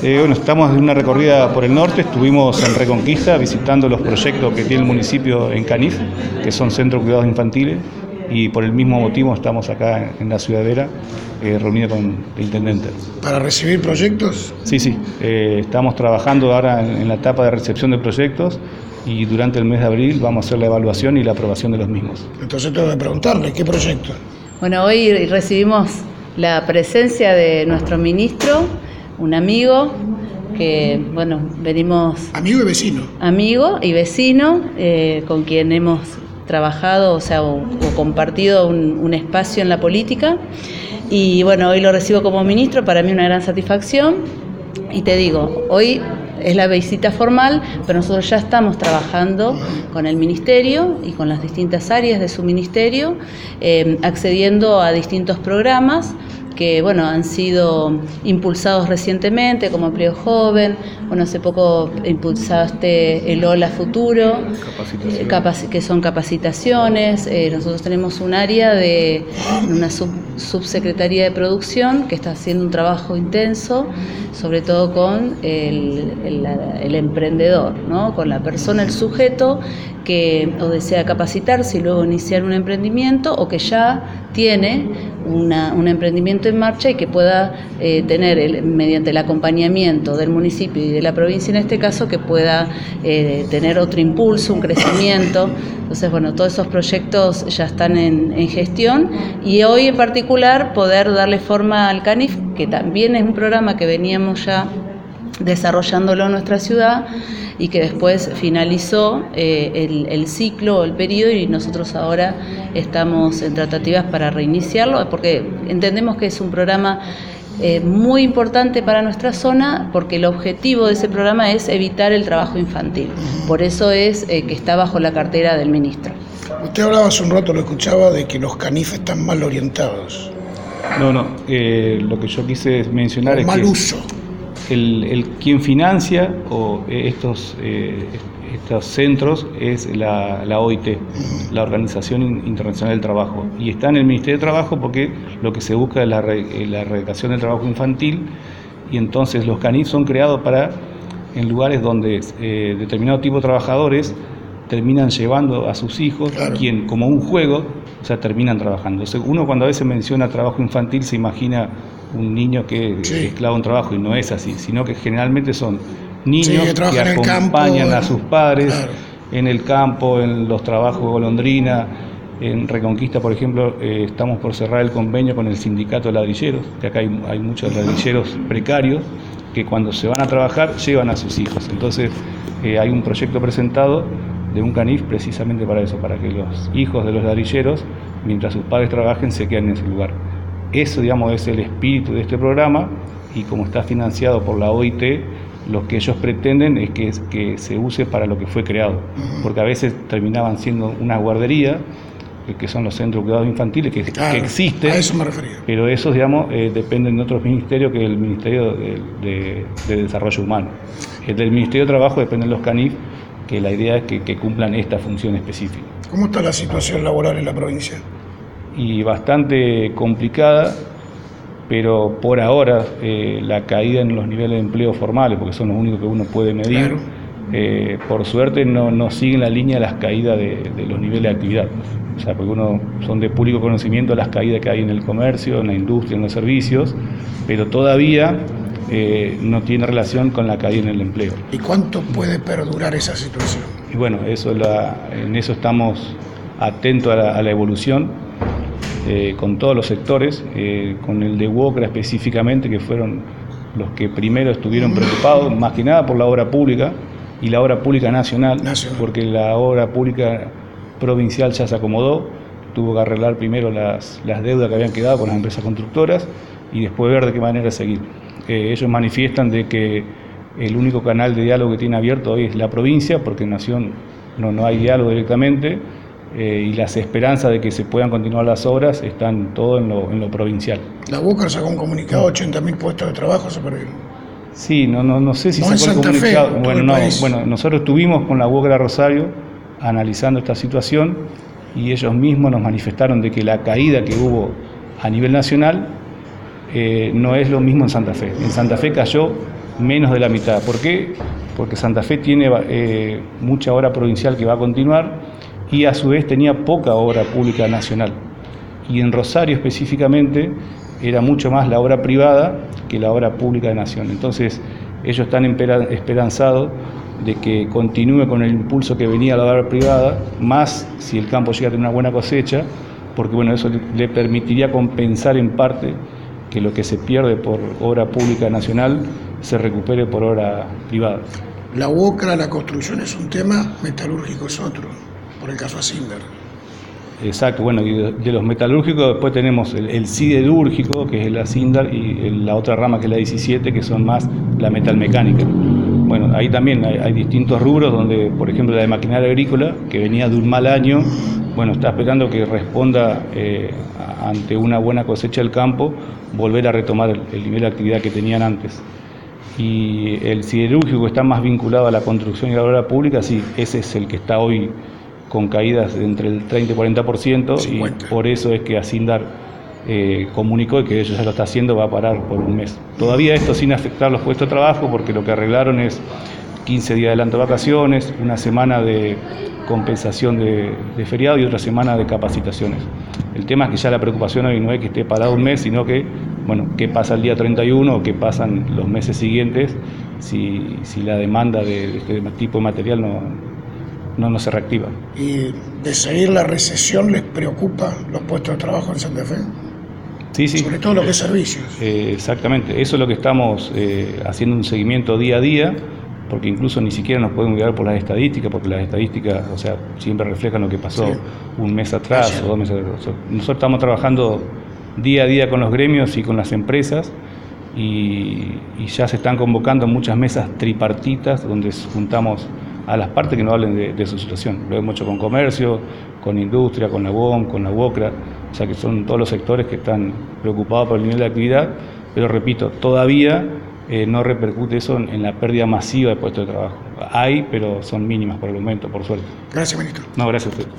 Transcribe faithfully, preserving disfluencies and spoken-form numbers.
Eh, bueno, estamos en una recorrida por el norte, estuvimos en Reconquista visitando los proyectos que tiene el municipio en Canif, que son centros de cuidados infantiles, y por el mismo motivo estamos acá en la Ciudadela, eh, reunidos con el intendente. ¿Para recibir proyectos? Sí, sí, eh, estamos trabajando ahora en, en la etapa de recepción de proyectos y durante el mes de abril vamos a hacer la evaluación y la aprobación de los mismos. Entonces tengo que preguntarle, ¿qué proyecto? Bueno, hoy recibimos la presencia de nuestro ministro, un amigo que, bueno, venimos... Amigo y vecino. Amigo y vecino, eh, con quien hemos trabajado, o sea, o, o compartido un, un espacio en la política. Y bueno, hoy lo recibo como ministro, para mí una gran satisfacción. Y te digo, hoy es la visita formal, pero nosotros ya estamos trabajando con el ministerio y con las distintas áreas de su ministerio, eh, accediendo a distintos programas que bueno, han sido impulsados recientemente, como Empleo Joven. Bueno, hace poco impulsaste el Hola Futuro, eh, capac- que son capacitaciones. Eh, nosotros tenemos un área de una sub, subsecretaría de producción que está haciendo un trabajo intenso, sobre todo con el, el, el emprendedor, ¿no? Con la persona, el sujeto que o desea capacitarse y luego iniciar un emprendimiento, o que ya tiene una, un emprendimiento en marcha y que pueda eh, tener, el, mediante el acompañamiento del municipio y de la provincia en este caso, que pueda eh, tener otro impulso, un crecimiento. Entonces, bueno, todos esos proyectos ya están en, en gestión, y hoy en particular poder darle forma al CANIF, que también es un programa que veníamos ya desarrollándolo en nuestra ciudad y que después finalizó eh, el, el ciclo, el periodo, y nosotros ahora estamos en tratativas para reiniciarlo, porque entendemos que es un programa eh, muy importante para nuestra zona, porque el objetivo de ese programa es evitar el trabajo infantil. Por eso es eh, que está bajo la cartera del ministro. Usted hablaba hace un rato, lo escuchaba, de que los CANIF están mal orientados. No, no, eh, lo que yo quise mencionar o es mal que... uso. El, el quien financia o estos, eh, estos centros es la, la O I T, la Organización Internacional del Trabajo, y está en el Ministerio de Trabajo porque lo que se busca es la, la erradicación del trabajo infantil, y entonces los CANIF son creados para, en lugares donde eh, determinado tipo de trabajadores terminan llevando a sus hijos, claro, quien como un juego, o sea, terminan trabajando. O sea, uno cuando a veces menciona trabajo infantil se imagina un niño que sí. es esclavo en trabajo, y no es así, sino que generalmente son niños sí, que, que acompañan campo, a sus padres, claro, en el campo, en los trabajos de golondrina. En Reconquista, por ejemplo, eh, estamos por cerrar el convenio con el sindicato de ladrilleros, que acá hay, hay muchos ladrilleros precarios que cuando se van a trabajar llevan a sus hijos. Entonces eh, hay un proyecto presentado de un CANIF precisamente para eso, para que los hijos de los ladrilleros, mientras sus padres trabajen, se queden en ese lugar. Eso, digamos, es el espíritu de este programa, y como está financiado por la O I T, lo que ellos pretenden es que, que se use para lo que fue creado, porque a veces terminaban siendo una guardería, que son los centros de cuidados infantiles, que, claro, que existen, a eso me refería. Pero esos, digamos, eh, dependen de otros ministerios, que el Ministerio de, de, de Desarrollo Humano. El del Ministerio de Trabajo dependen los CANIF, que la idea es que, que cumplan esta función específica. ¿Cómo está la situación laboral en la provincia? Y bastante complicada, pero por ahora eh, la caída en los niveles de empleo formales, porque son los únicos que uno puede medir, claro, eh, por suerte no, no siguen la línea de las caídas de, de los niveles de actividad. O sea, porque uno son de público conocimiento las caídas que hay en el comercio, en la industria, en los servicios, pero todavía eh, no tiene relación con la caída en el empleo. ¿Y cuánto puede perdurar esa situación? Y bueno, eso la, en eso estamos atentos a la, a la evolución. Eh, con todos los sectores, eh, con el de UOCRA específicamente, que fueron los que primero estuvieron preocupados, más que nada por la obra pública y la obra pública nacional, nacional. Porque la obra pública provincial ya se acomodó, tuvo que arreglar primero las, las deudas que habían quedado con las empresas constructoras y después ver de qué manera seguir. Eh, ellos manifiestan de que el único canal de diálogo que tiene abierto hoy es la provincia, porque en Nación no, no hay diálogo directamente. Eh, y las esperanzas de que se puedan continuar las obras están todo en lo, en lo provincial. La UOCRA sacó un comunicado, ochenta mil puestos de trabajo se perdieron. Sí, no, no, no sé si no sacó el comunicado. Fe, bueno, no, bueno, nosotros estuvimos con la UOCRA Rosario analizando esta situación, y ellos mismos nos manifestaron de que la caída que hubo a nivel nacional eh, no es lo mismo en Santa Fe. En Santa Fe cayó menos de la mitad. ¿Por qué? Porque Santa Fe tiene eh, mucha obra provincial que va a continuar y a su vez tenía poca obra pública nacional. Y en Rosario específicamente era mucho más la obra privada que la obra pública de Nación. Entonces ellos están esperanzados de que continúe con el impulso que venía la obra privada, más si el campo llega a tener una buena cosecha, porque bueno, eso le permitiría compensar en parte que lo que se pierde por obra pública nacional se recupere por obra privada. La UOCRA, la construcción es un tema, metalúrgico es otro, por el caso Asindar. Exacto, bueno, y de, de los metalúrgicos después tenemos el, el siderúrgico, que es el Asindar, y el, la otra rama que es la diecisiete, que son más la metalmecánica. Bueno, ahí también hay, hay distintos rubros donde, por ejemplo, la de maquinaria agrícola, que venía de un mal año, bueno, está esperando que responda eh, ante una buena cosecha del campo, volver a retomar el, el nivel de actividad que tenían antes. Y el siderúrgico está más vinculado a la construcción y a la obra pública, sí, ese es el que está hoy con caídas de entre el treinta y cuarenta por ciento, y por eso es que Asindar eh, comunicó que ellos ya lo está haciendo, va a parar por un mes. Todavía esto sin afectar los puestos de trabajo, porque lo que arreglaron es quince días de adelanto de vacaciones, una semana de compensación de, de feriado y otra semana de capacitaciones. El tema es que ya la preocupación hoy no es que esté parado un mes, sino que, bueno, qué pasa el día treinta y uno o qué pasan los meses siguientes si, si la demanda de, de este tipo de material no, no, no se reactiva. ¿Y de seguir la recesión les preocupa los puestos de trabajo en Santa Fe? Sí, sí. Sobre todo lo que es servicios. Eh, exactamente, eso es lo que estamos eh, haciendo un seguimiento día a día, porque incluso ni siquiera nos podemos guiar por las estadísticas, porque las estadísticas, o sea, siempre reflejan lo que pasó sí. un mes atrás sí. o dos meses atrás. Nosotros estamos trabajando día a día con los gremios y con las empresas, y, y ya se están convocando muchas mesas tripartitas donde juntamos a las partes que nos hablen de, de su situación. Lo hemos hecho con comercio, con industria, con la U O M, con la UOCRA, o sea que son todos los sectores que están preocupados por el nivel de actividad, pero repito, todavía eh, no repercute eso en, en la pérdida masiva de puestos de trabajo. Hay, pero son mínimas por el momento, por suerte. Gracias, ministro. No, gracias a usted.